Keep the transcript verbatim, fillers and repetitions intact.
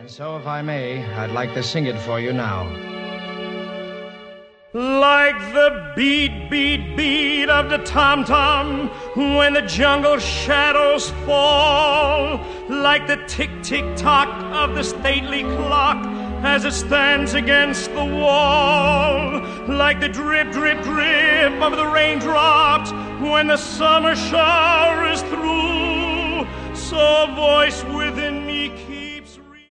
And so, if I may, I'd like to sing it for you now. Like the beat, beat, beat of the tom-tom when the jungle shadows fall, like the tick-tick-tock of the stately clock as it stands against the wall, like the drip, drip, drip of the raindrops when the summer shower is through, so a voice will